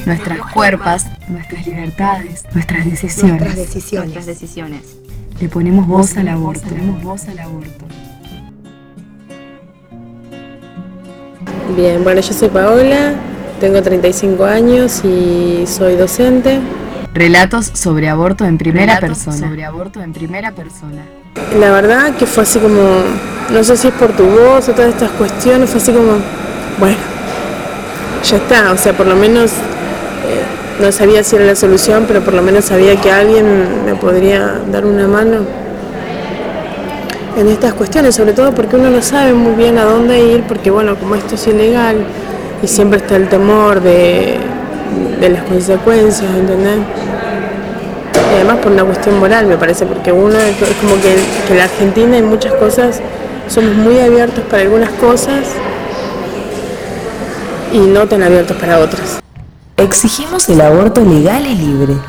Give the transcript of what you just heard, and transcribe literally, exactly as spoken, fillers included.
nuestras cuerpos, nuestras libertades, nuestras decisiones. Nuestras decisiones. Nuestras decisiones. Le ponemos voz al aborto. Le ponemos voz al aborto. Bien, bueno, yo soy Paola, tengo treinta y cinco años y soy docente. Relatos sobre aborto en primera Relatos persona. sobre aborto en primera persona. La verdad que fue así como, no sé si es por tu voz o todas estas cuestiones, fue así como, bueno, ya está, o sea, por lo menos eh, no sabía si era la solución, pero por lo menos sabía que alguien me podría dar una mano en estas cuestiones, sobre todo porque uno no sabe muy bien a dónde ir, porque bueno, como esto es ilegal y siempre está el temor de, de las consecuencias, ¿entendés? Y además por una cuestión moral, me parece, porque uno es, es como que, que la Argentina en muchas cosas somos muy abiertos para algunas cosas y no tan abiertos para otras. Exigimos el aborto legal y libre.